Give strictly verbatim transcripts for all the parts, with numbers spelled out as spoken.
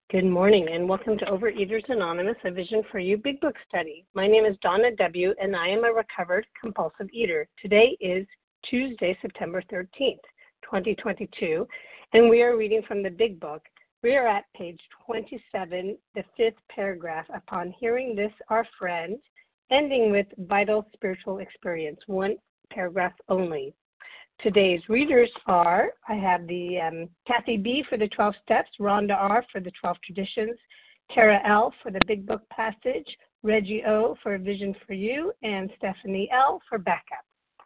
Good morning and welcome to Overeaters Anonymous, a Vision for You Big Book Study. My name is Donna W. and I am a recovered compulsive eater. Today is Tuesday, September thirteenth, twenty twenty-two, and we are reading from the Big Book. We are at page twenty-seven, the fifth paragraph, upon hearing this, our friend, ending with vital spiritual experience, one paragraph only. Today's readers are, I have the um, Kathy B. for the twelve Steps, Rhonda R. for the twelve Traditions, Tara L. for the Big Book Passage, Reggie O. for Vision for You, and Stephanie L. for Backup.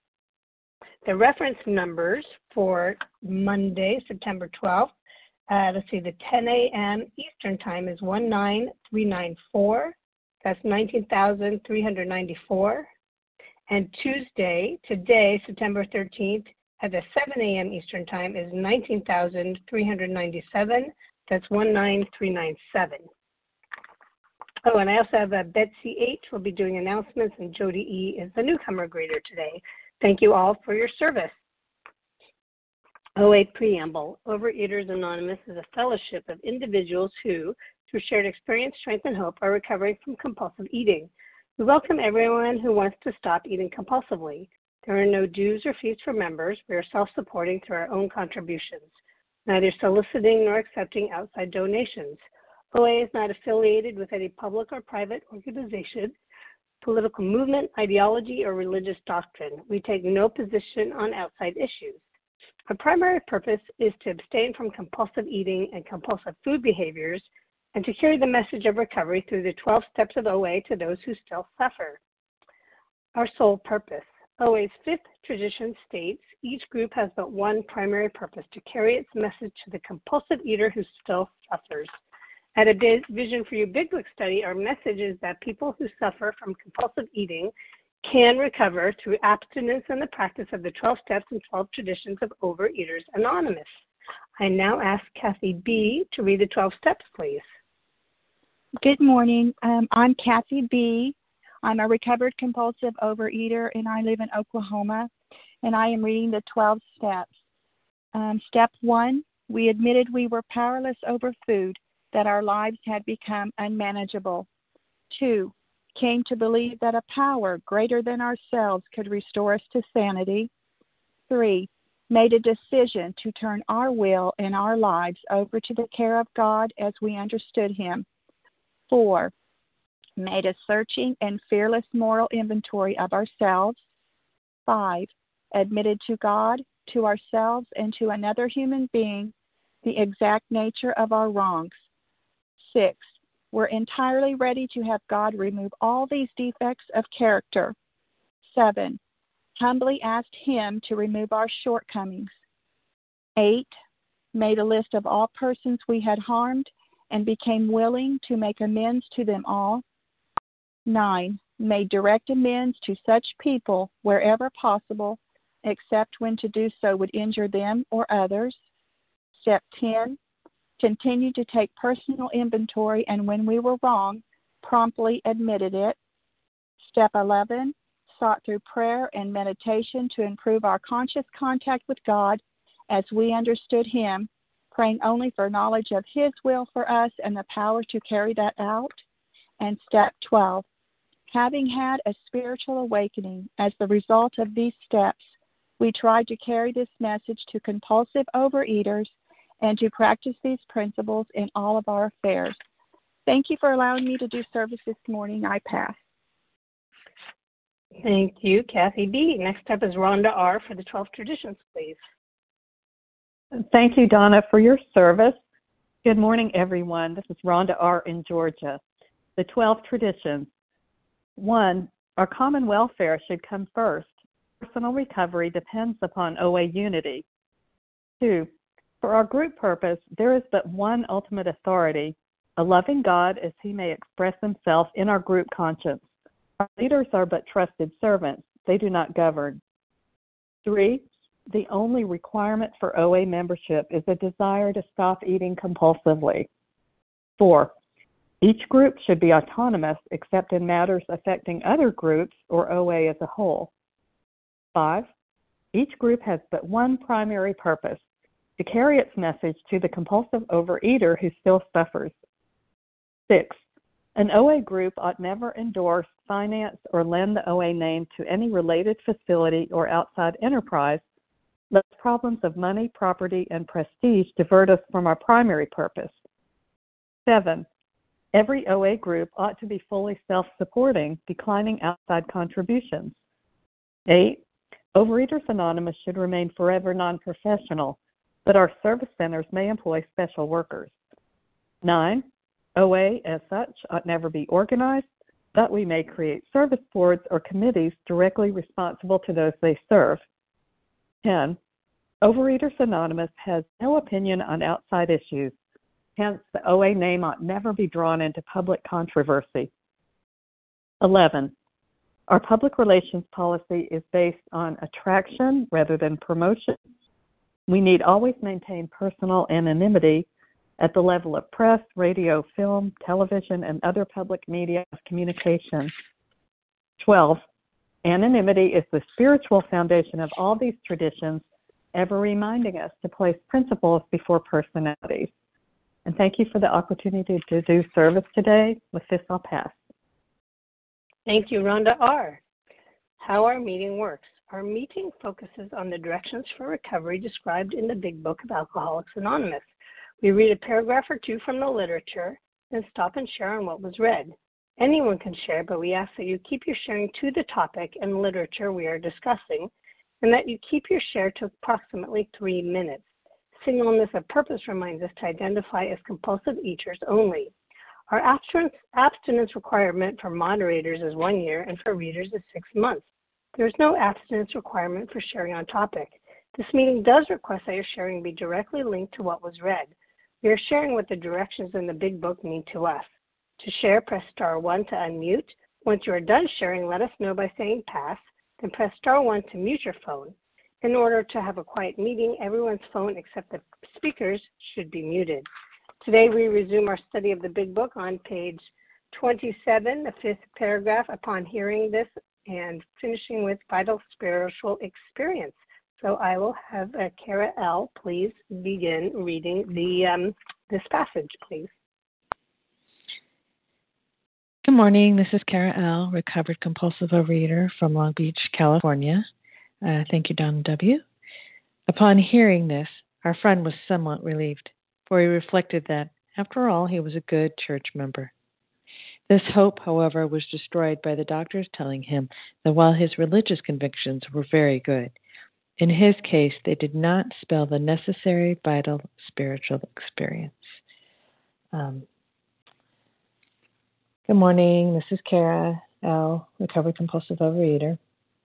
The reference numbers for Monday, September twelfth, uh, let's see, the ten a.m. Eastern Time is one nine three nine four. That's nineteen thousand three hundred ninety-four. And Tuesday, today, September thirteenth, at the seven a.m. Eastern Time is nineteen thousand three hundred ninety-seven. That's one nine three nine seven. Oh, and I also have uh, Betsy H. will be doing announcements, and Jody E. is the newcomer greeter today. Thank you all for your service. O A Preamble. Overeaters Anonymous is a fellowship of individuals who, through shared experience, strength, and hope, are recovering from compulsive eating. We welcome everyone who wants to stop eating compulsively. There are no dues or fees for members. We are self-supporting through our own contributions, neither soliciting nor accepting outside donations. O A is not affiliated with any public or private organization, political movement, ideology, or religious doctrine. We take no position on outside issues. Our primary purpose is to abstain from compulsive eating and compulsive food behaviors and to carry the message of recovery through the twelve steps of O A to those who still suffer. Our sole purpose. O A's fifth tradition states each group has but one primary purpose, to carry its message to the compulsive eater who still suffers. At a Vision for You Big Book Study, our message is that people who suffer from compulsive eating can recover through abstinence and the practice of the twelve steps and twelve traditions of Overeaters Anonymous. I now ask Kathy B. to read the twelve steps, please. Good morning. Um, I'm Kathy B. I'm a recovered compulsive overeater, and I live in Oklahoma, and I am reading the twelve steps. Um, step one, we admitted we were powerless over food, that our lives had become unmanageable. Two, came to believe that a power greater than ourselves could restore us to sanity. Three, made a decision to turn our will and our lives over to the care of God as we understood Him. Four, made a searching and fearless moral inventory of ourselves. Five, admitted to God, to ourselves, and to another human being the exact nature of our wrongs. Six, we're entirely ready to have God remove all these defects of character. Seven, humbly asked Him to remove our shortcomings. Eight, made a list of all persons we had harmed and became willing to make amends to them all. Nine, made direct amends to such people wherever possible, except when to do so would injure them or others. Step ten, continued to take personal inventory, and when we were wrong, promptly admitted it. Step eleven, sought through prayer and meditation to improve our conscious contact with God as we understood Him, praying only for knowledge of His will for us and the power to carry that out. And step twelve, having had a spiritual awakening as the result of these steps, we tried to carry this message to compulsive overeaters and to practice these principles in all of our affairs. Thank you for allowing me to do service this morning. I pass. Thank you, Kathy B. Next up is Rhonda R. for the twelve Traditions, please. Thank you, Donna, for your service. Good morning, everyone. This is Rhonda R. in Georgia. The twelve Traditions. One, our common welfare should come first. Personal recovery depends upon O A unity. Two, for our group purpose, there is but one ultimate authority, a loving God as He may express Himself in our group conscience. Our leaders are but trusted servants. They do not govern. Three, the only requirement for O A membership is a desire to stop eating compulsively. Four, each group should be autonomous except in matters affecting other groups or O A as a whole. Five, each group has but one primary purpose, to carry its message to the compulsive overeater who still suffers. Six, an O A group ought never endorse, finance, or lend the O A name to any related facility or outside enterprise, lest problems of money, property, and prestige divert us from our primary purpose. Seven, every O A group ought to be fully self-supporting, declining outside contributions. Eight, Overeaters Anonymous should remain forever non-professional, but our service centers may employ special workers. Nine, O A as such ought never be organized, but we may create service boards or committees directly responsible to those they serve. Ten, Overeaters Anonymous has no opinion on outside issues. Hence, the O A name ought never be drawn into public controversy. Eleven, our public relations policy is based on attraction rather than promotion. We need always maintain personal anonymity at the level of press, radio, film, television, and other public media of communication. Twelve, anonymity is the spiritual foundation of all these traditions, ever reminding us to place principles before personalities. And thank you for the opportunity to do service today. With this, I'll pass. Thank you, Rhonda R. How our meeting works. Our meeting focuses on the directions for recovery described in the Big Book of Alcoholics Anonymous. We read a paragraph or two from the literature, then stop and share on what was read. Anyone can share, but we ask that you keep your sharing to the topic and literature we are discussing, and that you keep your share to approximately three minutes. Singleness of purpose reminds us to identify as compulsive eaters only. Our abstinence, abstinence requirement for moderators is one year and for readers is six months. There is no abstinence requirement for sharing on topic. This meeting does request that your sharing be directly linked to what was read. We are sharing what the directions in the Big Book mean to us. To share, press star one to unmute. Once you are done sharing, let us know by saying pass, then press star one to mute your phone. In order to have a quiet meeting, everyone's phone except the speakers should be muted. Today we resume our study of the Big Book on page twenty-seven, the fifth paragraph, upon hearing this and finishing with vital spiritual experience. So I will have uh, Kara L. please begin reading the um, this passage, please. Good morning. This is Kara L., recovered compulsive overeater from Long Beach, California. Uh, thank you, Don W. Upon hearing this, our friend was somewhat relieved, for he reflected that, after all, he was a good church member. This hope, however, was destroyed by the doctors telling him that while his religious convictions were very good, in his case they did not spell the necessary vital spiritual experience. Um, good morning. This is Kara L., recovered compulsive overeater.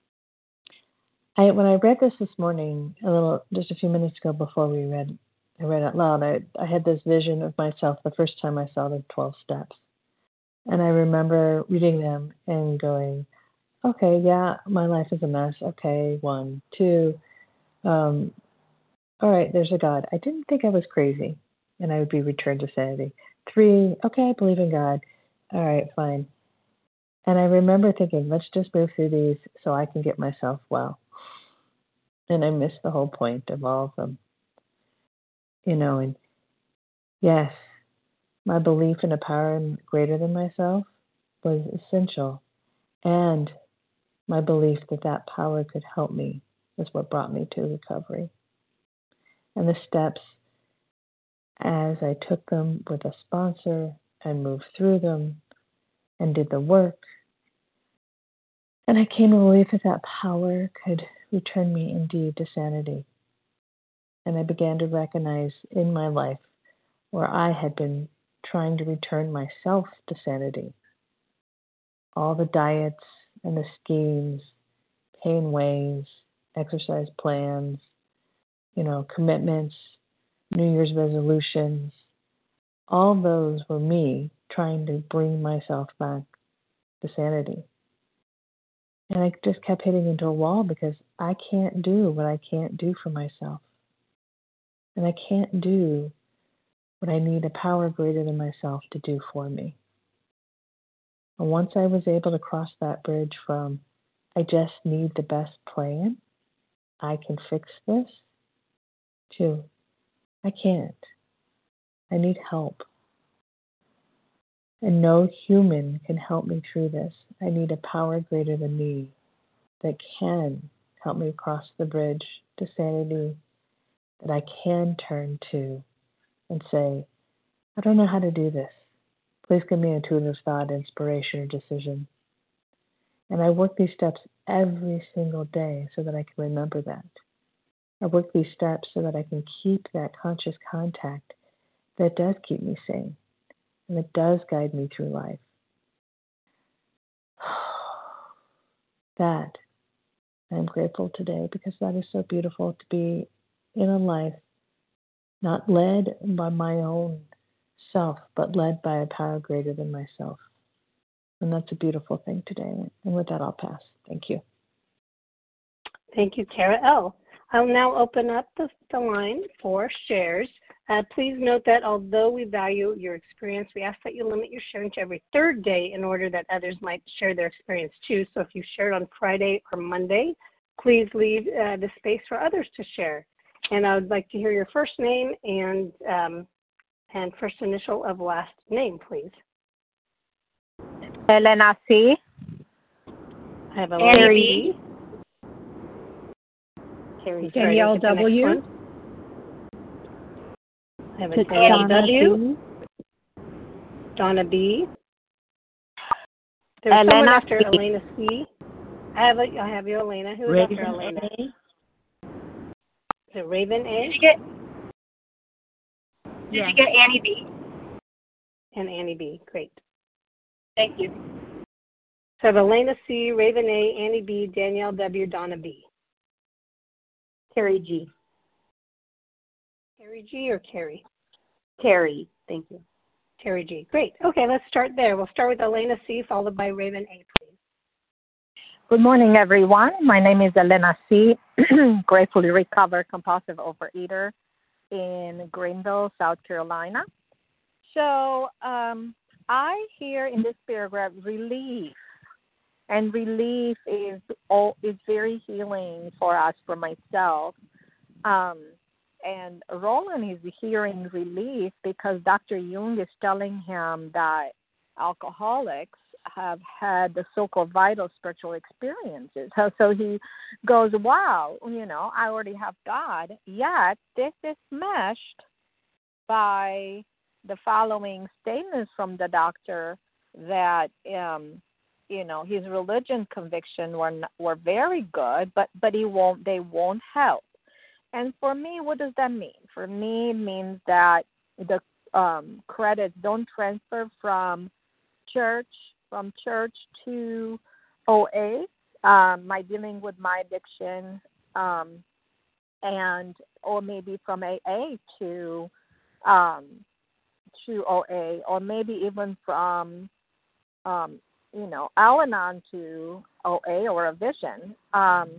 I, when I read this this morning, a little, just a few minutes ago before we read, I read out loud, I, I had this vision of myself the first time I saw the twelve steps. And I remember reading them and going, okay, yeah, my life is a mess. Okay, one, two. Um, all right, there's a God. I didn't think I was crazy and I would be returned to sanity. Three, okay, I believe in God. All right, fine. And I remember thinking, let's just move through these so I can get myself well. And I missed the whole point of all of them. You know, and yes, my belief in a power greater than myself was essential. And my belief that that power could help me is what brought me to recovery. And the steps, as I took them with a sponsor and moved through them and did the work, and I came to believe that that power could return me indeed to sanity. And I began to recognize in my life where I had been trying to return myself to sanity. All the diets and the schemes, pain ways, exercise plans, you know, commitments, New Year's resolutions, all those were me trying to bring myself back to sanity. And I just kept hitting into a wall because I can't do what I can't do for myself. And I can't do what I need a power greater than myself to do for me. And once I was able to cross that bridge from, I just need the best plan, I can fix this, to, I can't. I need help. And no human can help me through this. I need a power greater than me that can help me across the bridge to sanity, that I can turn to and say, I don't know how to do this. Please give me intuitive thought, inspiration, or decision. And I work these steps every single day so that I can remember that. I work these steps so that I can keep that conscious contact that does keep me sane and that does guide me through life. That I'm grateful today, because that is so beautiful to be in a life not led by my own self, but led by a power greater than myself. And that's a beautiful thing today. And with that, I'll pass. Thank you. Thank you, Kara L. I'll now open up the, the line for shares. Uh, please note that although we value your experience, we ask that you limit your sharing to every third day in order that others might share their experience too. So if you shared on Friday or Monday, please leave uh, the space for others to share. And I would like to hear your first name and um, and first initial of last name, please. Elena C. I have Elena B. Carrie Danielle W. I have a Danielle W. Donna B. There's Elena someone after C. Elena C. I have a, I have you, Elena. Who is Raven after Elena? A. Is it Raven A? Did you get? Did yeah. you get Annie B? And Annie B. Great. Thank you. So I have Elena C, Raven A, Annie B, Danielle W, Donna B. Carrie G. Carrie G or Carrie? Carrie. Thank you. Carrie G. Great. Okay, let's start there. We'll start with Elena C, followed by Raven A, please. Good morning, everyone. My name is Elena C., gratefully recovered compulsive overeater in Greenville, South Carolina. So um, I hear in this paragraph relief, and relief is all is very healing for us, for myself. Um, and Roland is hearing relief because Doctor Jung is telling him that alcoholics have had the so-called vital spiritual experiences. So, so he goes, wow, you know, I already have God, yet this is meshed by the following statements from the doctor that, um, you know, his religion conviction were were very good, but but he won't they won't help. And for me, what does that mean? For me, it means that the um, credits don't transfer from church from church to O A. Um, my dealing with my addiction, um, and or maybe from A A to um, to O A, or maybe even from um, you know, Al-Anon to O A or a vision. Um,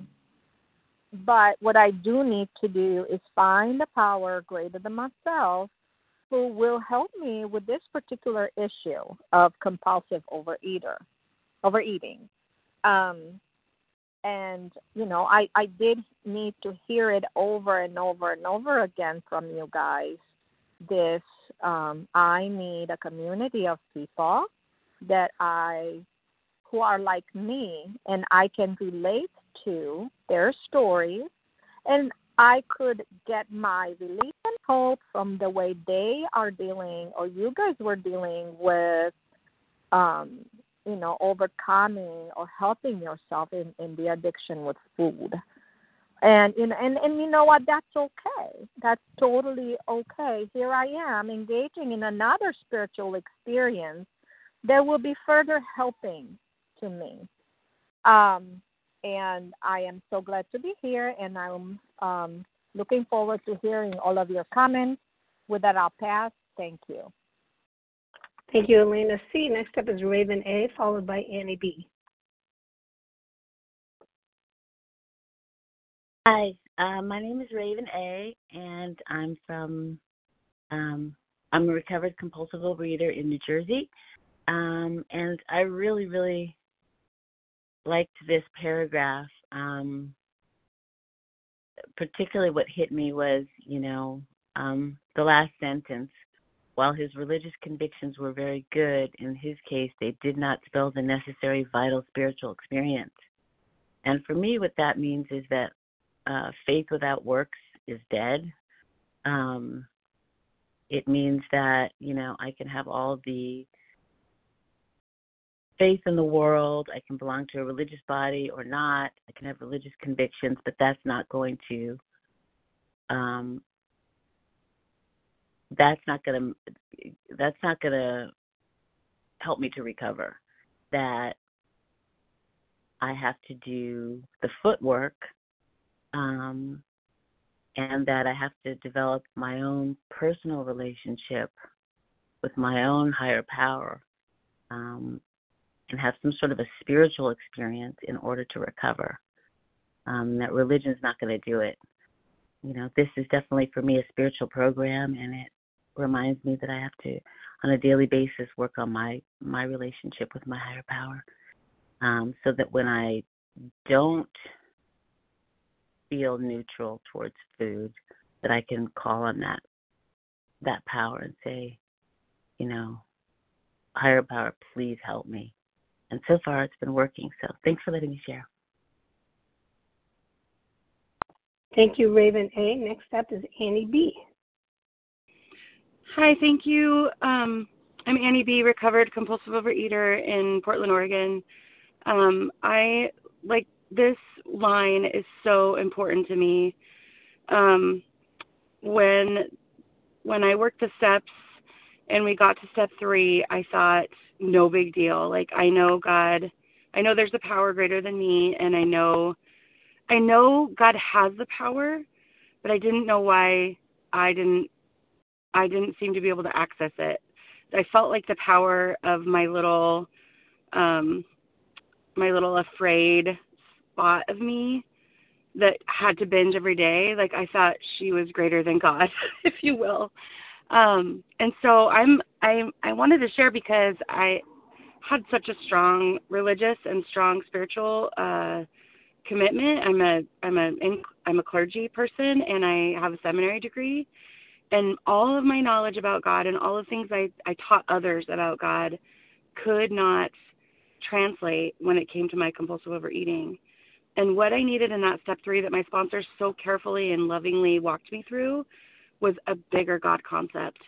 but what I do need to do is find a power greater than myself who will help me with this particular issue of compulsive overeater, overeating. Um, and, you know, I, I did need to hear it over and over and over again from you guys. This, um, I need a community of people that I, who are like me, and I can relate to their stories, and I could get my relief and hope from the way they are dealing, or you guys were dealing with, um, you know, overcoming or helping yourself in, in the addiction with food. And, you know, and, and you know what, that's okay. That's totally okay. Here I am engaging in another spiritual experience that will be further helping to me. Um, and I am so glad to be here, and I'm um, looking forward to hearing all of your comments. With that, I'll pass. Thank you. Thank you, Elena C. Next up is Raven A, followed by Annie B. Hi, uh, my name is Raven A, and I'm from, um, I'm a recovered compulsive overeater in New Jersey. Um, and I really, really liked this paragraph. Um, particularly what hit me was, you know, um, the last sentence, while his religious convictions were very good, in his case, they did not spell the necessary vital spiritual experience. And for me, what that means is that uh, faith without works is dead. Um, it means that, you know, I can have all the faith in the world, I can belong to a religious body or not, I can have religious convictions, but that's not going to, um, that's not going to, that's not going to help me to recover. That I have to do the footwork, um, and that I have to develop my own personal relationship with my own higher power, um, and have some sort of a spiritual experience in order to recover. Um, that religion is not going to do it. You know, this is definitely for me a spiritual program, and it reminds me that I have to, on a daily basis, work on my, my relationship with my higher power, um, so that when I don't feel neutral towards food, that I can call on that that power and say, you know, higher power, please help me. And so far, it's been working. So thanks for letting me share. Thank you, Raven A. Next up is Annie B. Hi, thank you. Um, I'm Annie B., recovered compulsive overeater in Portland, Oregon. Um, I like this line is so important to me. Um, when when I worked the steps and we got to step three, I thought, no big deal. Like, I know God, I know there's a power greater than me, and I know, I know God has the power, but I didn't know why I didn't, I didn't seem to be able to access it. I felt like the power of my little, um, my little afraid spot of me that had to binge every day. Like, I thought she was greater than God, if you will. Um, and so I'm, I, I wanted to share because I had such a strong religious and strong spiritual, uh, commitment. I'm a, I'm a, I'm a clergy person, and I have a seminary degree, and all of my knowledge about God and all the things I, I taught others about God could not translate when it came to my compulsive overeating. And what I needed in that step three that my sponsor so carefully and lovingly walked me through was a bigger God concept.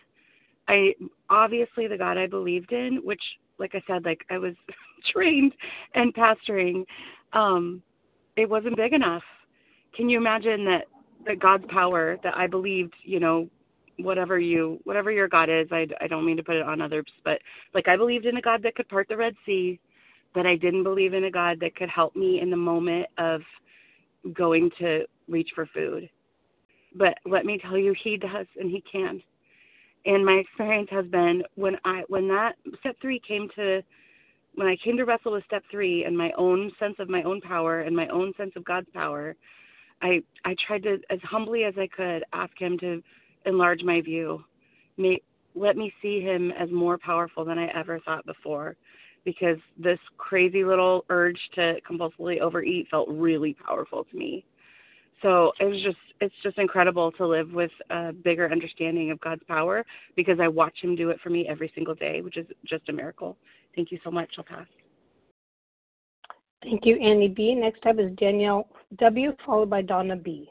I obviously the God I believed in, which, like I said, like I was trained and pastoring, um, it wasn't big enough. Can you imagine that, that God's power that I believed, you know, whatever you, whatever your God is, I, I don't mean to put it on others, but like I believed in a God that could part the Red Sea, but I didn't believe in a God that could help me in the moment of going to reach for food. But let me tell you, he does, and he can. And my experience has been when I when that step three came to, when I came to wrestle with step three and my own sense of my own power and my own sense of God's power, I I tried to, as humbly as I could, ask him to enlarge my view. May, let me see him as more powerful than I ever thought before, because this crazy little urge to compulsively overeat felt really powerful to me. So it was just, it's just incredible to live with a bigger understanding of God's power, because I watch him do it for me every single day, which is just a miracle. Thank you so much. I'll pass. Thank you, Annie B. Next up is Danielle W., followed by Donna B.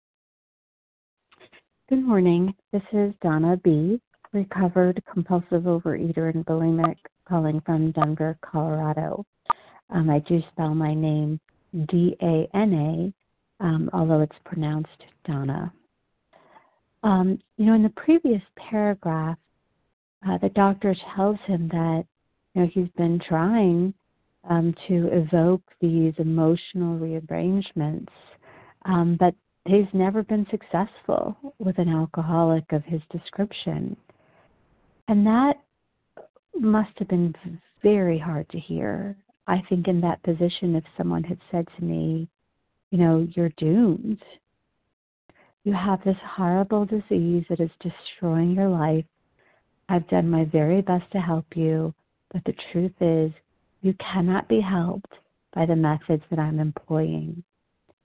Good morning. This is Donna B., recovered compulsive overeater and bulimic, calling from Denver, Colorado. Um, I do spell my name D A N A, um, although it's pronounced Donna. Um, you know, in the previous paragraph, uh, the doctor tells him that, you know, he's been trying um, to evoke these emotional rearrangements, um, but he's never been successful with an alcoholic of his description. And that must have been very hard to hear. I think in that position, if someone had said to me, you know, you're doomed. You have this horrible disease that is destroying your life. I've done my very best to help you, but the truth is you cannot be helped by the methods that I'm employing.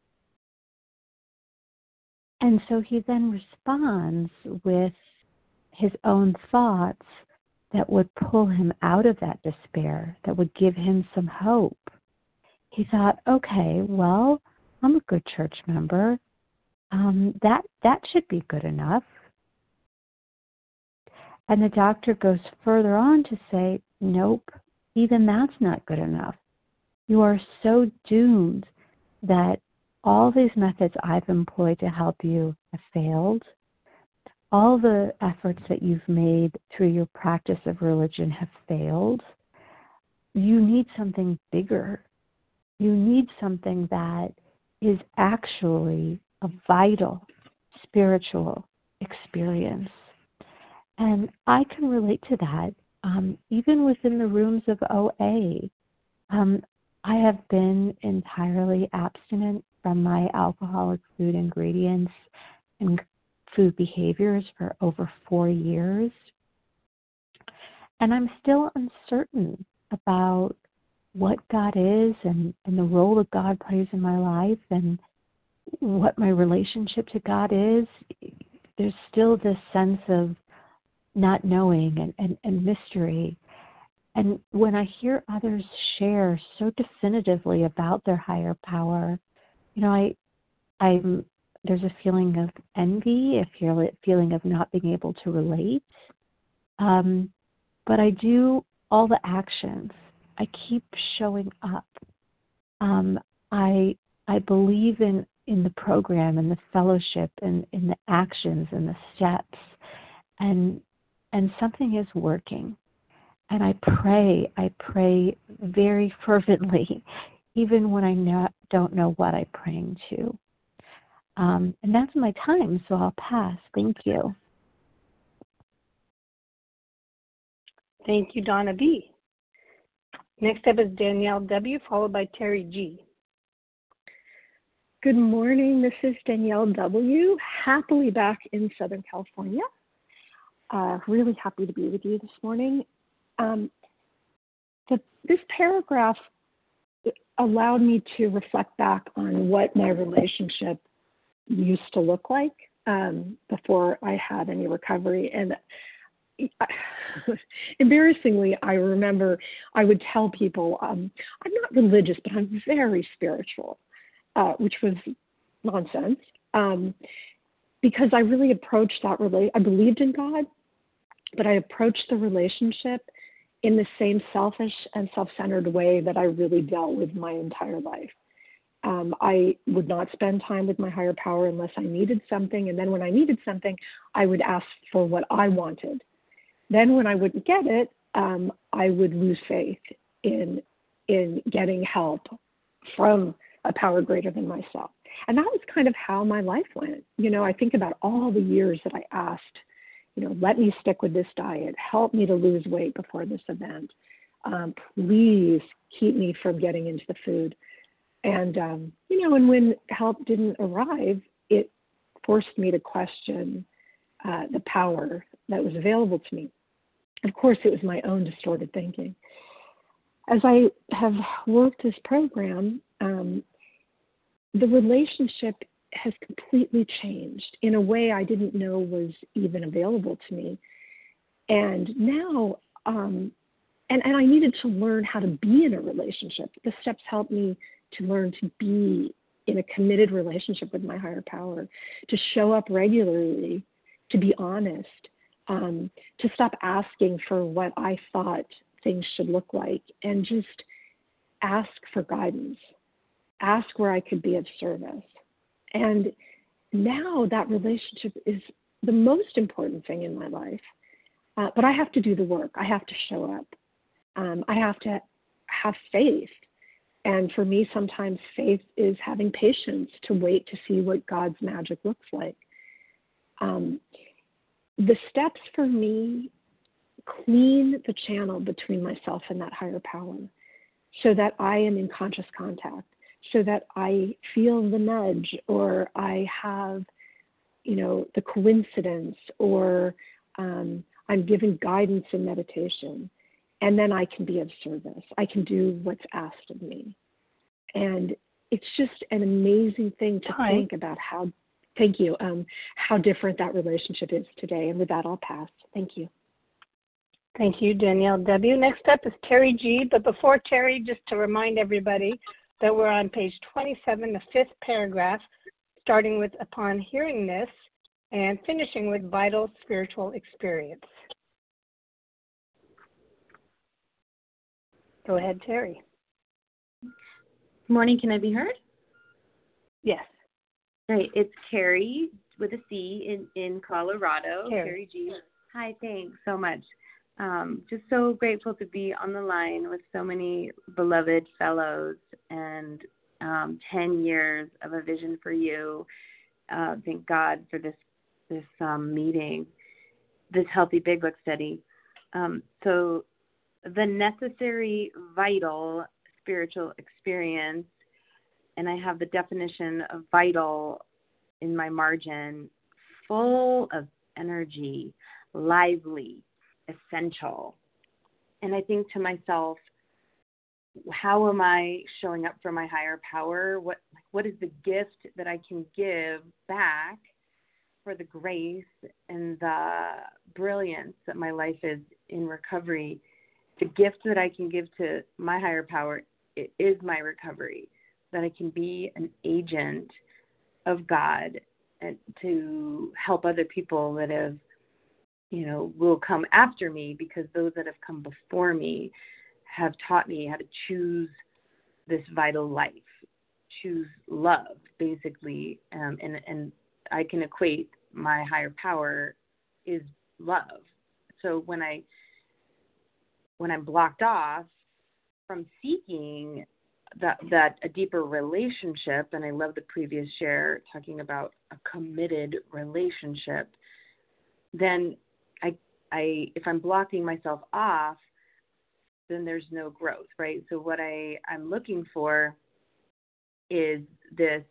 And so he then responds with his own thoughts that would pull him out of that despair, that would give him some hope. He thought, okay, well, I'm a good church member. Um, that that should be good enough. And the doctor goes further on to say, nope, even that's not good enough. You are so doomed that all these methods I've employed to help you have failed. All the efforts that you've made through your practice of religion have failed. You need something bigger. You need something that is actually a vital spiritual experience. And I can relate to that. Um, even within the rooms of O A, um, I have been entirely abstinent from my alcoholic food ingredients and food behaviors for over four years. And I'm still uncertain about what God is and, and the role that God plays in my life and what my relationship to God is. There's still this sense of not knowing and, and, and mystery. And when I hear others share so definitively about their higher power, you know, I, I'm, there's a feeling of envy, a feel, feeling of not being able to relate. Um, but I do all the actions. I keep showing up. Um, I I believe in, in the program and the fellowship and in the actions and the steps, and and something is working. And I pray, I pray very fervently, even when I not, don't know what I'm praying to. Um, and that's my time, so I'll pass. Thank you. Thank you, Donna B. Next up is Danielle W., followed by Terry G. Good morning. This is Danielle W., happily back in Southern California. Uh, really happy to be with you this morning. Um, the, this paragraph allowed me to reflect back on what my relationship used to look like um, before I had any recovery. And I, embarrassingly, I remember I would tell people, um, I'm not religious, but I'm very spiritual, uh, which was nonsense, um, because I really approached that rela- I believed in God, but I approached the relationship in the same selfish and self-centered way that I really dealt with my entire life. Um, I would not spend time with my higher power unless I needed something, and then when I needed something, I would ask for what I wanted. Then when I wouldn't get it, um, I would lose faith in in getting help from a power greater than myself. And that was kind of how my life went. You know, I think about all the years that I asked, you know, let me stick with this diet, help me to lose weight before this event, um, please keep me from getting into the food. And, um, you know, and when help didn't arrive, it forced me to question uh, the power that was available to me. Of course, it was my own distorted thinking. As I have worked this program, um, the relationship has completely changed in a way I didn't know was even available to me. And now, um, and, and I needed to learn how to be in a relationship. The steps helped me to learn to be in a committed relationship with my higher power, to show up regularly, to be honest, um, to stop asking for what I thought things should look like, and just ask for guidance, ask where I could be of service. And now that relationship is the most important thing in my life. Uh, but I have to do the work. I have to show up. Um, I have to have faith. And for me, sometimes faith is having patience to wait to see what God's magic looks like. Um, the steps for me clean the channel between myself and that higher power so that I am in conscious contact, so that I feel the nudge, or I have, you know, the coincidence, or um, I'm given guidance in meditation. And then I can be of service. I can do what's asked of me. And it's just an amazing thing to Hi. think about how thank you, um, how different that relationship is today. And with that, I'll pass. Thank you. Thank you, Danielle W. Next up is Terry G. But before Terry, just to remind everybody that we're on page twenty-seven, the fifth paragraph, starting with upon hearing this and finishing with vital spiritual experience. Go ahead, Terry. Morning, can I be heard? Yes. Right, it's Carrie with a C in, in Colorado. Carrie. Carrie G. Hi, thanks so much. Um, just so grateful to be on the line with so many beloved fellows and um, ten years of a vision for you. Uh, thank God for this this um, meeting, this Healthy Big Book study. Um, so the necessary, vital spiritual experience, and I have the definition of vital in my margin, full of energy, lively, essential. And I think to myself, how am I showing up for my higher power? What what is the gift that I can give back for the grace and the brilliance that my life is in recovery? The gift that I can give to my higher power is my recovery, that I can be an agent of God and to help other people that have, you know, will come after me, because those that have come before me have taught me how to choose this vital life, choose love, basically, um, and, and I can equate my higher power is love. So when I when I'm blocked off from seeking that that a deeper relationship, and I love the previous share talking about a committed relationship, then I I if I'm blocking myself off, then there's no growth, right? So what I, I'm looking for is this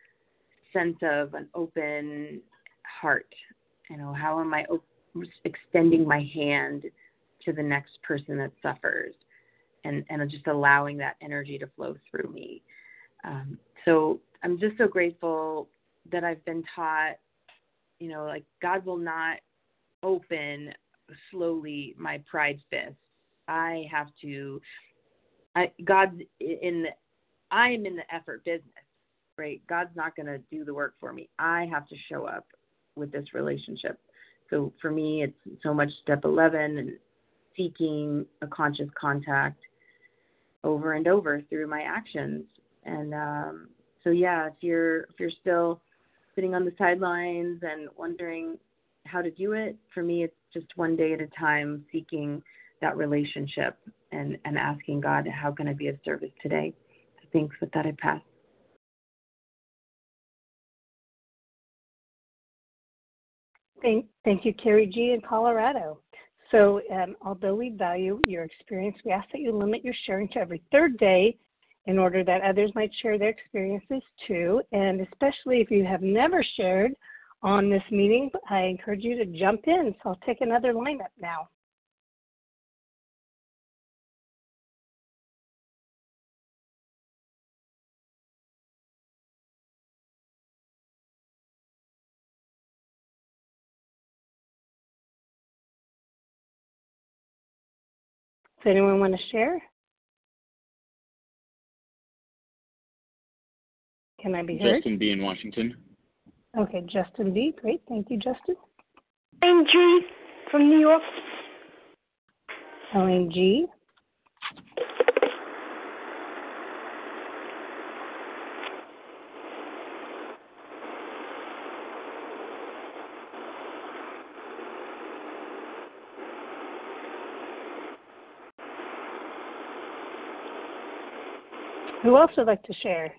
sense of an open heart. You know, how am I op- extending my hand to the next person that suffers, and, and just allowing that energy to flow through me. Um, so I'm just so grateful that I've been taught, you know, like God will not open slowly my pride fist. I have to, I, God's in the, I am in the effort business, right? God's not going to do the work for me. I have to show up with this relationship. So for me, it's so much step eleven and seeking a conscious contact over and over through my actions. And um, so, yeah, if you're, if you're still sitting on the sidelines and wondering how to do it, for me, it's just one day at a time, seeking that relationship and, and asking God, how can I be of service today? So thanks. With that, I pass. Thank, thank you, Carrie G. in Colorado. So um, although we value your experience, we ask that you limit your sharing to every third day in order that others might share their experiences too. And especially if you have never shared on this meeting, I encourage you to jump in. So I'll take another lineup now. Does anyone want to share? Can I be heard? Justin B. in Washington. Okay, Justin B. Great. Thank you, Justin. Elaine G. from New York. Elaine G. Who else would like to share?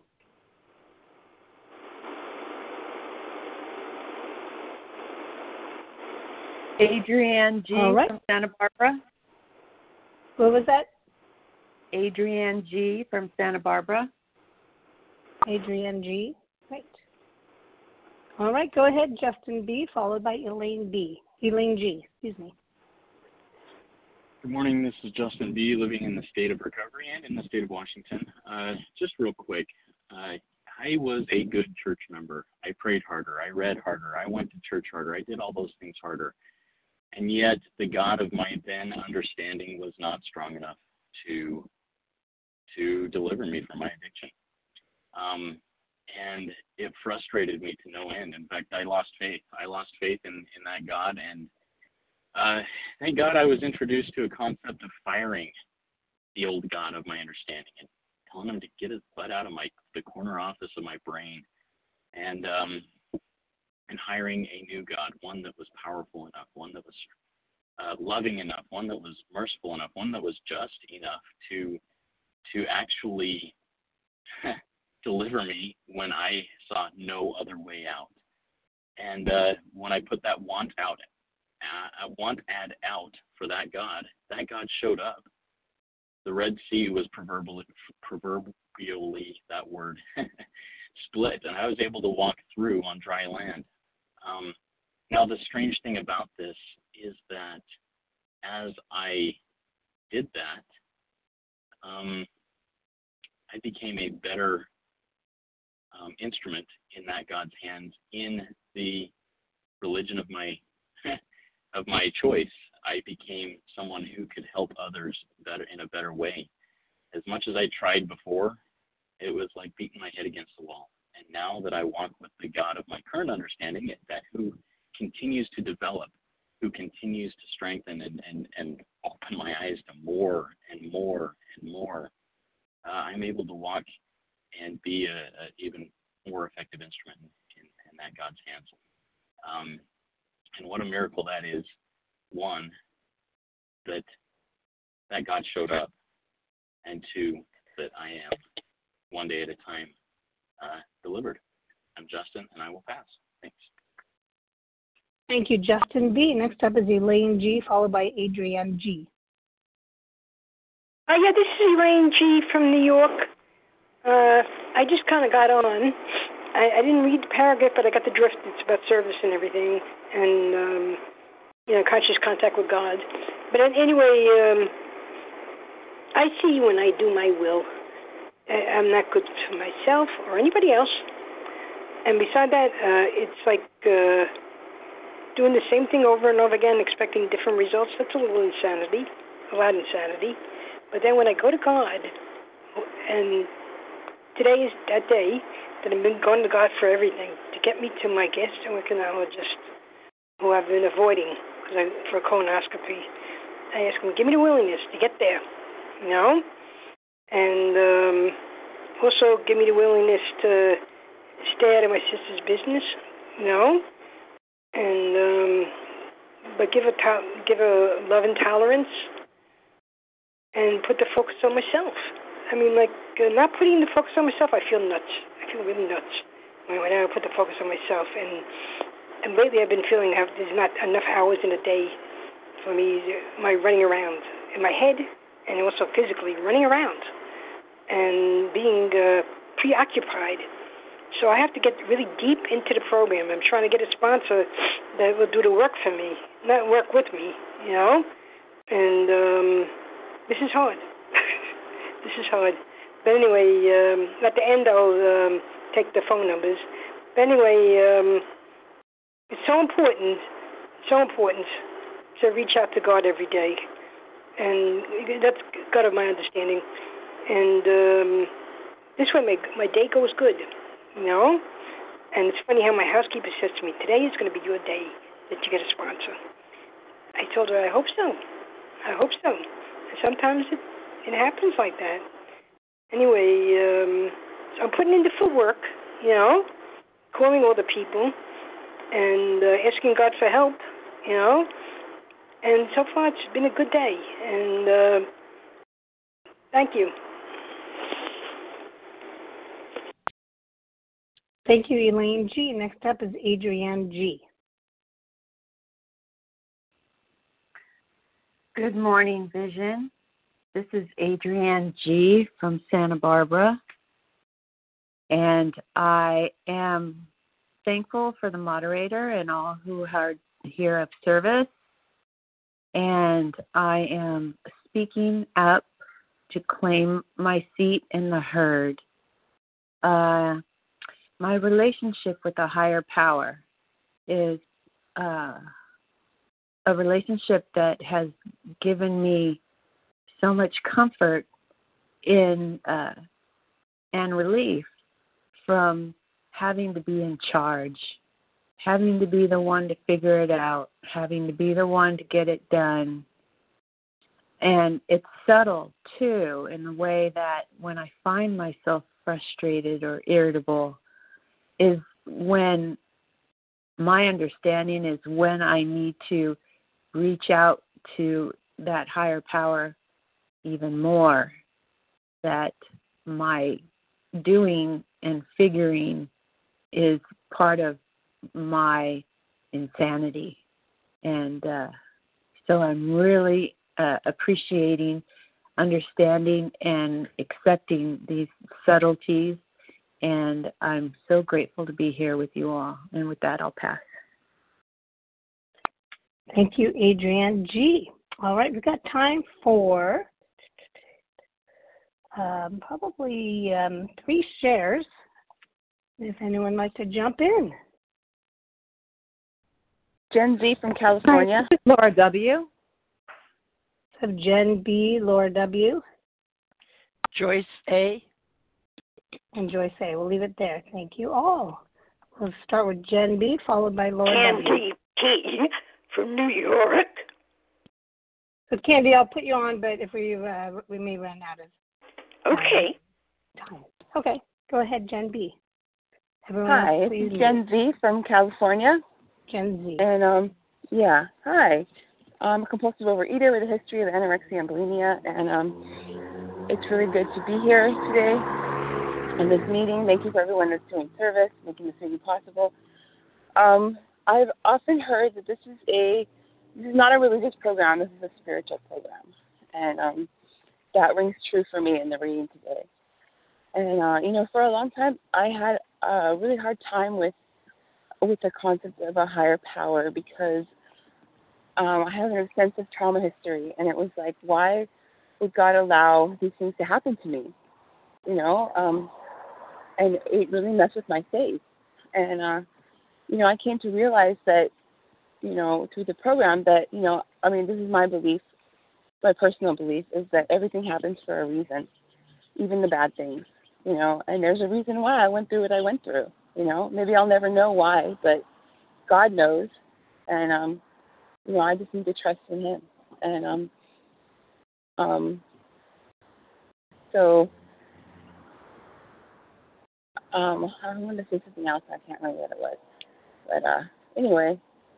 Adrienne G. All right. from Santa Barbara. What was that? Adrienne G. from Santa Barbara. Adrienne G. Great. All right, go ahead, Justin B., followed by Elaine B. Elaine G., excuse me. Good morning. This is Justin B., living in the state of recovery and in the state of Washington. Uh, just real quick, uh, I was a good church member. I prayed harder. I read harder. I went to church harder. I did all those things harder. And yet the God of my then understanding was not strong enough to to deliver me from my addiction. Um, and it frustrated me to no end. In fact, I lost faith. I lost faith in, in that God. And uh, thank God I was introduced to a concept of firing the old God of my understanding and telling him to get his butt out of my the corner office of my brain, and um, and hiring a new God, one that was powerful enough, one that was uh, loving enough, one that was merciful enough, one that was just enough to to actually deliver me when I saw no other way out. And uh, when I put that want out, uh, want ad out for that God, that God showed up. The Red Sea was proverbially, proverbially that word, split, and I was able to walk through on dry land. Um, now, the strange thing about this is that as I did that, um, I became a better um, instrument in that God's hands in the religion of my of my choice. I became someone who could help others better in a better way. As much as I tried before, it was like beating my head against the wall. And now that I walk with the God of my current understanding, that who continues to develop, who continues to strengthen and, and, and open my eyes to more and more and more, uh, I'm able to walk and be a, a even more effective instrument in, in that God's hands. Um, and what a miracle that is. One, that that God showed up, and two, that I am one day at a time uh, delivered. I'm Justin, and I will pass. Thanks. Thank you, Justin B. Next up is Elaine G., followed by Adrienne G. Uh, yeah, this is Elaine G. from New York. Uh, I just kind of got on. I, I didn't read the paragraph, but I got the drift. It's about service and everything, and um, you know, conscious contact with God. But anyway, um, I see when I do my will, I'm not good for myself or anybody else. And beside that, uh, it's like uh, doing the same thing over and over again, expecting different results. That's a little insanity, a lot of insanity. But then when I go to God, and today is that day that I've been going to God for everything, to get me to my gastroenterologist, who I've been avoiding because I for a colonoscopy. I ask him, give me the willingness to get there, you know, and um, also give me the willingness to stay out of my sister's business, you know, and um, but give a to- give a love and tolerance, and put the focus on myself. I mean, like uh, not putting the focus on myself, I feel nuts. I feel really nuts when I put the focus on myself. And and lately, I've been feeling how there's not enough hours in a day for me. My running around in my head, and also physically running around and being uh, preoccupied. So I have to get really deep into the program. I'm trying to get a sponsor that will do the work for me, not work with me, you know. And um, this is hard. This is hard. But anyway, um, at the end I'll um, take the phone numbers. But anyway, um, it's so important, so important to reach out to God every day. And that's God of my understanding. And um, this way my, my day goes good, you know. And it's funny how my housekeeper says to me, today is going to be your day that you get a sponsor. I told her, I hope so. I hope so. And sometimes it, it happens like that. Anyway, um, so I'm putting in the footwork, you know, calling all the people and uh, asking God for help, you know. And so far it's been a good day. And uh, thank you. Thank you, Elaine G. Next up is Adrienne G. Good morning, Vision. This is Adrienne G. from Santa Barbara, and I am thankful for the moderator and all who are here of service, and I am speaking up to claim my seat in the herd. Uh, my relationship with a higher power is uh, a relationship that has given me so much comfort in uh, and relief from having to be in charge, having to be the one to figure it out, having to be the one to get it done. And it's subtle, too, in the way that when I find myself frustrated or irritable is when my understanding is when I need to reach out to that higher power even more, that my doing and figuring is part of my insanity. And uh, so I'm really uh, appreciating, understanding, and accepting these subtleties. And I'm so grateful to be here with you all. And with that, I'll pass. Thank you, Adrienne G. All right, we've got time for um, probably um, three shares. If anyone would like to jump in. Jen Z from California. Hi, Laura W. So Jen B, Laura W. Joyce A. And Joyce A. We'll leave it there. Thank you all. We'll start with Jen B, followed by Laura Candy W. T from New York. So Candy, I'll put you on, but if we uh, we may run out of Okay. time. Okay, go ahead, Jen B. Everyone Hi, else, it's please Jen Z from California. Gen Z. And, um, yeah, hi. I'm a compulsive overeater with a history of anorexia and bulimia, and um, it's really good to be here today in this meeting. Thank you for everyone that's doing service, making this meeting possible. Um, I've often heard that this is a this is not a religious program, this is a spiritual program, and um, that rings true for me in the reading today. And, uh, you know, for a long time, I had a really hard time with with the concept of a higher power because um, I have an extensive trauma history, and it was like, why would God allow these things to happen to me? You know, um, and it really messed with my faith. And, uh, you know, I came to realize that, you know, through the program that, you know, I mean, this is my belief, my personal belief, is that everything happens for a reason, even the bad things, you know, and there's a reason why I went through what I went through. You know, maybe I'll never know why, but God knows. And, um, you know, I just need to trust in Him. And um, um, so um, I wanted to say something else. I can't remember what it was. But uh, anyway,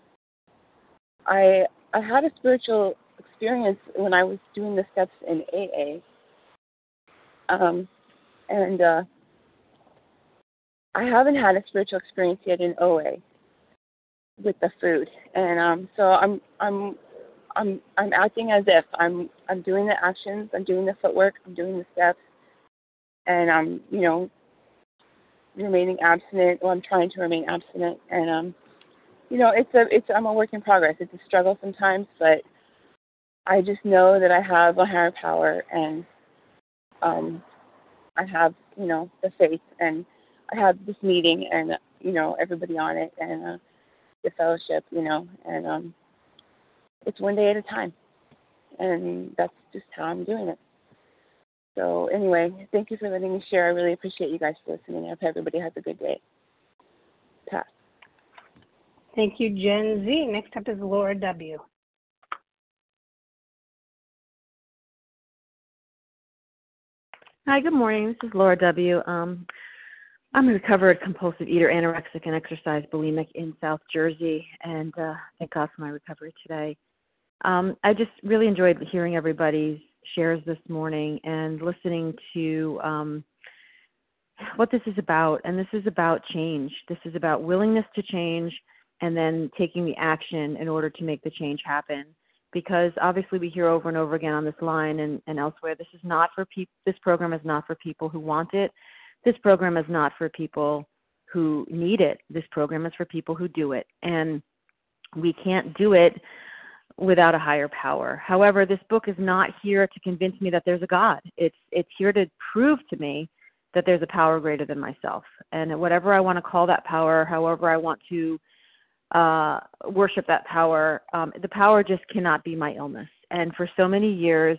I I had a spiritual experience when I was doing the steps in A A. Um, and uh, I haven't had a spiritual experience yet in O A with the food, and um, so I'm I'm I'm I'm acting as if I'm I'm doing the actions, I'm doing the footwork, I'm doing the steps, and I'm you know remaining abstinent. Well, I'm trying to remain abstinent, and um, you know it's a it's I'm a work in progress. It's a struggle sometimes, but I just know that I have a higher power, and um, I have you know the faith, and I have this meeting and, you know, everybody on it and uh, the fellowship, you know, and um, it's one day at a time. And that's just how I'm doing it. So anyway, thank you for letting me share. I really appreciate you guys listening. I hope everybody has a good day. Pass. Thank you, Gen Z. Next up is Laura W. Hi, good morning. This is Laura W. Um, I'm a recovered compulsive eater, anorexic, and exercise bulimic in South Jersey, and uh, thank God for my recovery today. Um, I just really enjoyed hearing everybody's shares this morning and listening to um, what this is about. And this is about change. This is about willingness to change and then taking the action in order to make the change happen. Because obviously we hear over and over again on this line and, and elsewhere, this is not for people. This program is not for people who want it. This program is not for people who need it. This program is for people who do it. And we can't do it without a higher power. However, this book is not here to convince me that there's a God. It's it's here to prove to me that there's a power greater than myself. And whatever I want to call that power, however I want to uh, worship that power, um, the power just cannot be my illness. And for so many years,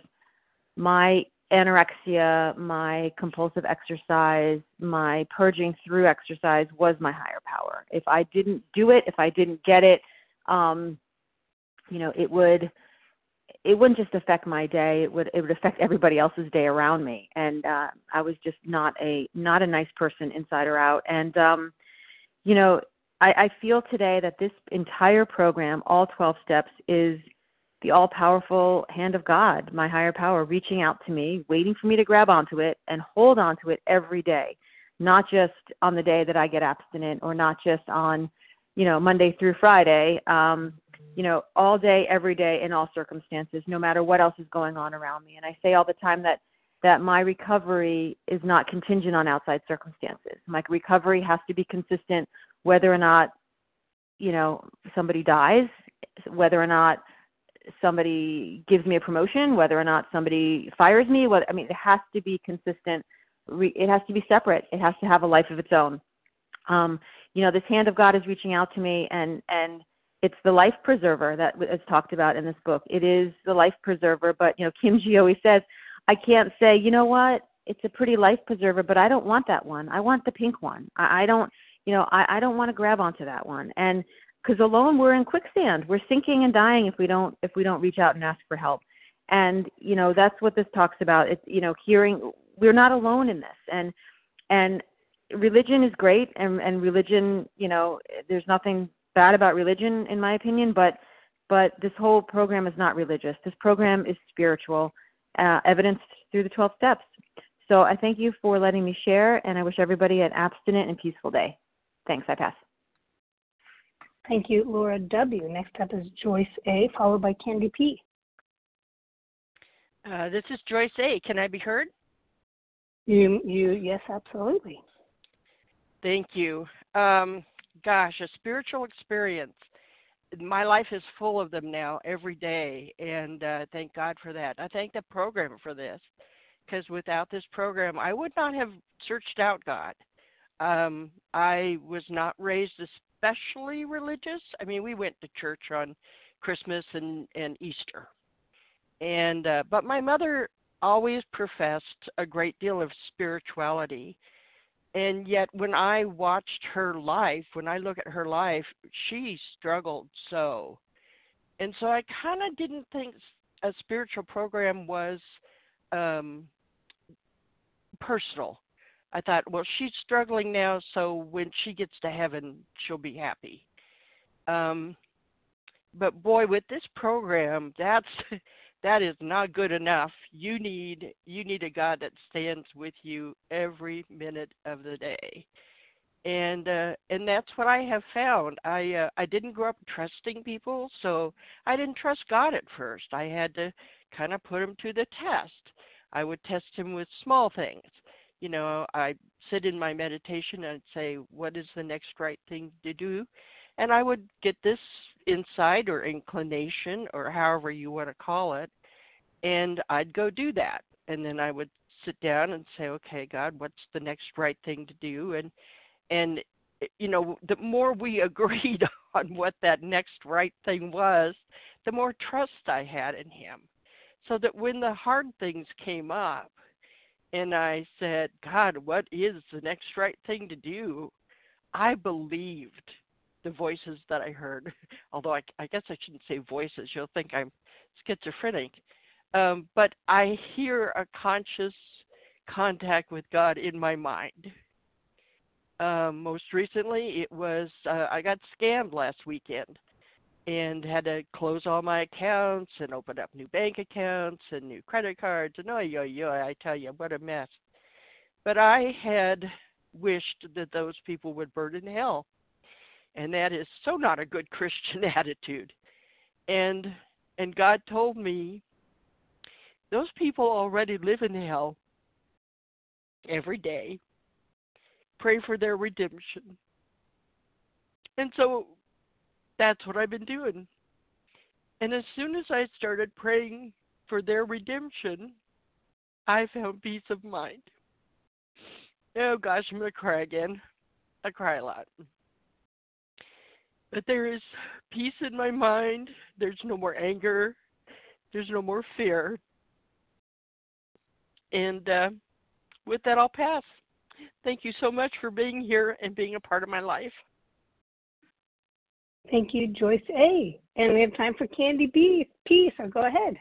my anorexia, my compulsive exercise, my purging through exercise was my higher power. If I didn't do it, if I didn't get it, um, you know, it would, it wouldn't just affect my day. It would, it would affect everybody else's day around me. And uh, I was just not a, not a nice person inside or out. And, um, you know, I, I feel today that this entire program, all twelve steps, is the all-powerful hand of God, my higher power, reaching out to me, waiting for me to grab onto it and hold onto it every day, not just on the day that I get abstinent or not just on, you know, Monday through Friday, um, you know, all day, every day, in all circumstances, no matter what else is going on around me. And I say all the time that, that my recovery is not contingent on outside circumstances. My recovery has to be consistent whether or not, you know, somebody dies, whether or not somebody gives me a promotion, whether or not somebody fires me. Whether, I mean, it has to be consistent. It has to be separate. It has to have a life of its own. Um, you know, this hand of God is reaching out to me, and, and it's the life preserver that is talked about in this book. It is the life preserver, but, you know, Kim G always says, I can't say, you know what, it's a pretty life preserver, but I don't want that one. I want the pink one. I, I don't, you know, I, I don't want to grab onto that one. And because alone we're in quicksand. We're sinking and dying if we don't if we don't reach out and ask for help. And you know that's what this talks about. It's you know hearing we're not alone in this. And and religion is great. And, and religion, you know, there's nothing bad about religion in my opinion. But but this whole program is not religious. This program is spiritual, uh, evidenced through the twelve steps. So I thank you for letting me share, and I wish everybody an abstinent and peaceful day. Thanks. I pass. Thank you, Laura W. Next up is Joyce A., followed by Candy P. Uh, this is Joyce A. Can I be heard? You, you, yes, absolutely. Thank you. Um, gosh, a spiritual experience. My life is full of them now every day, and uh, thank God for that. I thank the program for this, because without this program, I would not have searched out God. Um, I was not raised especially religious. I mean, we went to church on Christmas and, and Easter. And uh, but my mother always professed a great deal of spirituality. And yet when I watched her life, when I look at her life, she struggled so. And so I kind of didn't think a spiritual program was um, personal. I thought, well, she's struggling now, so when she gets to heaven, she'll be happy. Um, but boy, with this program, that's that is not good enough. You need you need a God that stands with you every minute of the day, and uh, and that's what I have found. I uh, I didn't grow up trusting people, so I didn't trust God at first. I had to kind of put him to the test. I would test him with small things. You know, I sit in my meditation and I'd say, what is the next right thing to do? And I would get this insight or inclination or however you want to call it, and I'd go do that. And then I would sit down and say, okay, God, what's the next right thing to do? And, and you know, the more we agreed on what that next right thing was, the more trust I had in him. So that when the hard things came up, and I said, God, what is the next right thing to do? I believed the voices that I heard, although I, I guess I shouldn't say voices. You'll think I'm schizophrenic. Um, but I hear a conscious contact with God in my mind. Um, most recently, it was, uh, I got scammed last weekend and had to close all my accounts and open up new bank accounts and new credit cards. And oh, yo, yo, I tell you, what a mess. But I had wished that those people would burn in hell. And that is so not a good Christian attitude. And and God told me, those people already live in hell every day. Pray for their redemption. And so that's what I've been doing. And as soon as I started praying for their redemption, I found peace of mind. Oh gosh, I'm gonna cry again. I cry a lot. But there is peace in my mind. There's no more anger. There's no more fear. And uh, with that, I'll pass. Thank you so much for being here and being a part of my life. Thank you, Joyce A. And we have time for Candy B. P, so go ahead.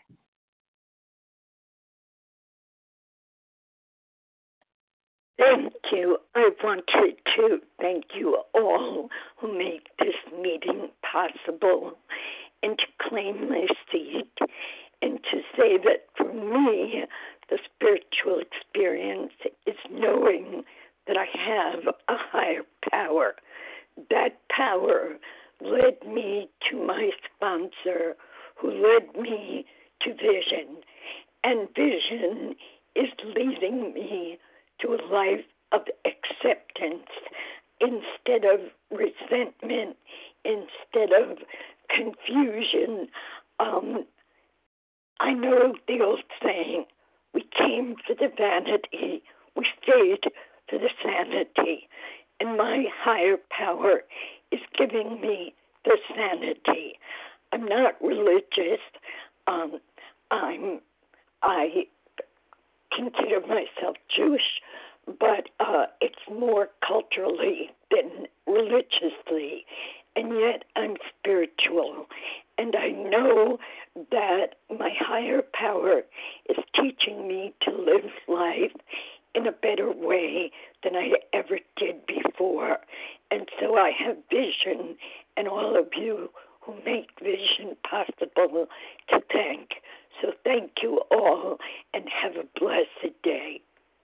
Thank you. I wanted to thank you all who make this meeting possible and to claim my seat and to say that for me, the spiritual experience is knowing that I have a higher power. That power led me to my sponsor, who led me to vision. And vision is leading me to a life of acceptance instead of resentment, instead of confusion. Um, I know the old saying, we came for the vanity, we stayed for the sanity. And my higher power is giving me the sanity. I'm not religious. Um, I'm, I consider myself Jewish, but uh, it's more culturally than religiously. And yet I'm spiritual. And I know that my higher power is teaching me to live life in a better way than I ever did before. And so I have vision, and all of you who make vision possible to thank. So thank you all, and have a blessed day.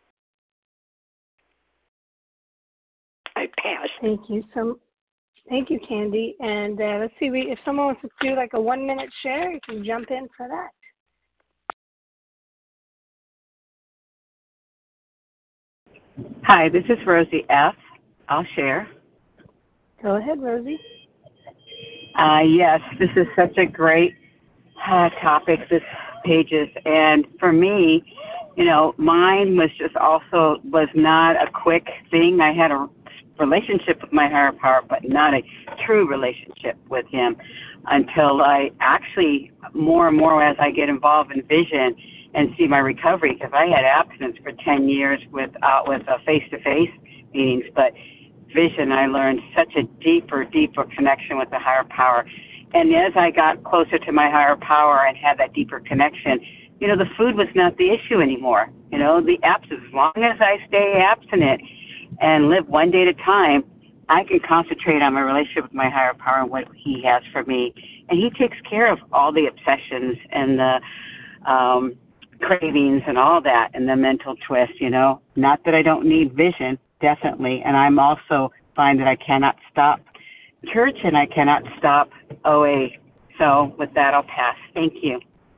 I pass. Thank you so Thank you, Candy. And uh, let's see, we, if someone wants to do like a one-minute share, you can jump in for that. Hi, this is Rosie F. I'll share. Go ahead, Rosie. Uh, yes, this is such a great uh, topic, this pages. And for me, you know, mine was just also, was not a quick thing. I had a relationship with my higher power, but not a true relationship with him until I actually, more and more as I get involved in vision and see my recovery, because I had abstinence for ten years with uh, with uh, face-to-face meetings, but vision, I learned such a deeper, deeper connection with the higher power. And as I got closer to my higher power and had that deeper connection, you know, the food was not the issue anymore. You know, the abstinence, as long as I stay abstinent and live one day at a time, I can concentrate on my relationship with my higher power and what he has for me. And he takes care of all the obsessions and the um, cravings and all that and the mental twist, you know. Not that I don't need vision, definitely. And I'm also find that I cannot stop church and I cannot stop O A. So with that, I'll pass. Thank you.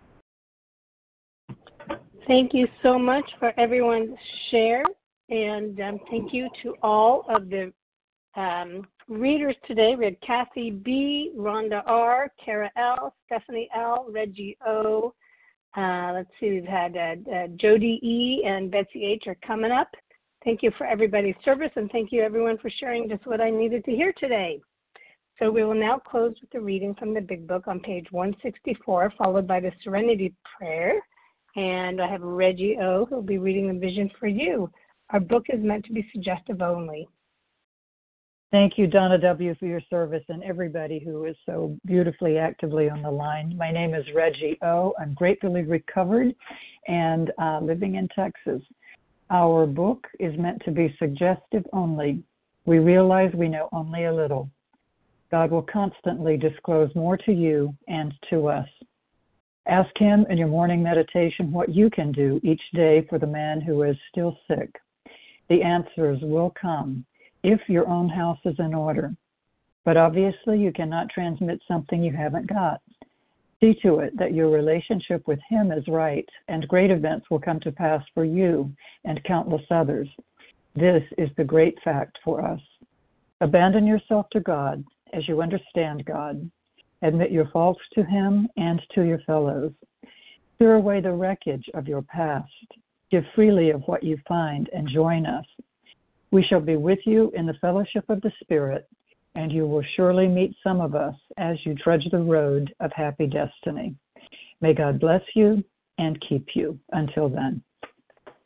Thank you so much for everyone's share. And um, thank you to all of the um, readers today. We had Kathy B., Rhonda R., Kara L., Stephanie L., Reggie O. Uh, let's see, we've had uh, uh, Jody E. and Betsy H. are coming up. Thank you for everybody's service, and thank you everyone for sharing just what I needed to hear today. So we will now close with the reading from the Big Book on page one sixty-four, followed by the Serenity Prayer. And I have Reggie O. who will be reading the Vision for You. Our book is meant to be suggestive only. Thank you, Donna W., for your service and everybody who is so beautifully actively on the line. My name is Reggie O. I'm gratefully recovered and uh, living in Texas. Our book is meant to be suggestive only. We realize we know only a little. God will constantly disclose more to you and to us. Ask him in your morning meditation what you can do each day for the man who is still sick. The answers will come if your own house is in order. But obviously you cannot transmit something you haven't got. See to it that your relationship with him is right, and great events will come to pass for you and countless others. This is the great fact for us. Abandon yourself to God as you understand God. Admit your faults to him and to your fellows. Clear away the wreckage of your past. Give freely of what you find and join us. We shall be with you in the fellowship of the Spirit, and you will surely meet some of us as you trudge the road of happy destiny. May God bless you and keep you until then.